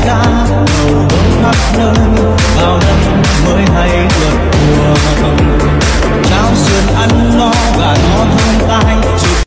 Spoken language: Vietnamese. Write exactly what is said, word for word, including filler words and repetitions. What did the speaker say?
ca cầu vơi khắp nơi vào năm mới hay vượt mùa trao sườn ăn no và no thơm tai.